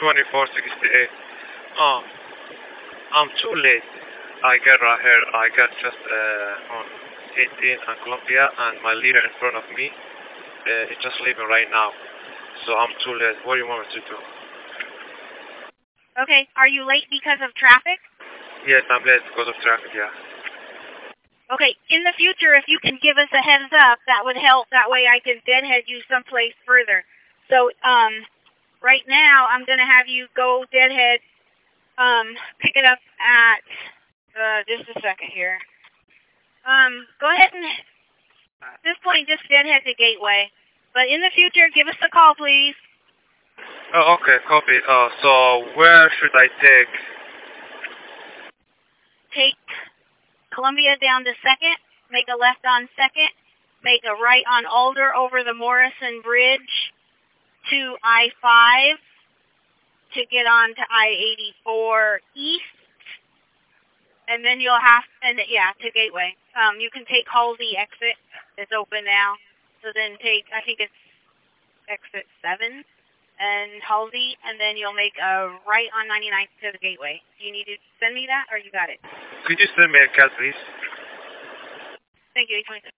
2468. Oh, I'm too late. I get right here. I got just on 18 on Columbia, and my leader in front of me is just leaving right now. So I'm too late. What do you want me to do? Okay, are you late because of traffic? Yes, I'm late because of traffic, yeah. Okay, in the future, if you can give us a heads up, that would help. That way I can deadhead you someplace further. So, right now, I'm going to have you go deadhead, pick it up at, just a second here. Go ahead and, at this point, just deadhead the gateway. But in the future, give us a call, please. Oh, okay, copy. So where should I take? Take Columbia down to 2nd, make a left on 2nd, make a right on Alder over the Morrison Bridge to I-5 to get on to I-84 East, and then you'll have, to Gateway. You can take Halsey exit. It's open now. So then take, I think it's exit 7 and Halsey, and then you'll make a right on 99th to the Gateway. Do you need to send me that, or you got it? Could you send me a card, please? Thank you.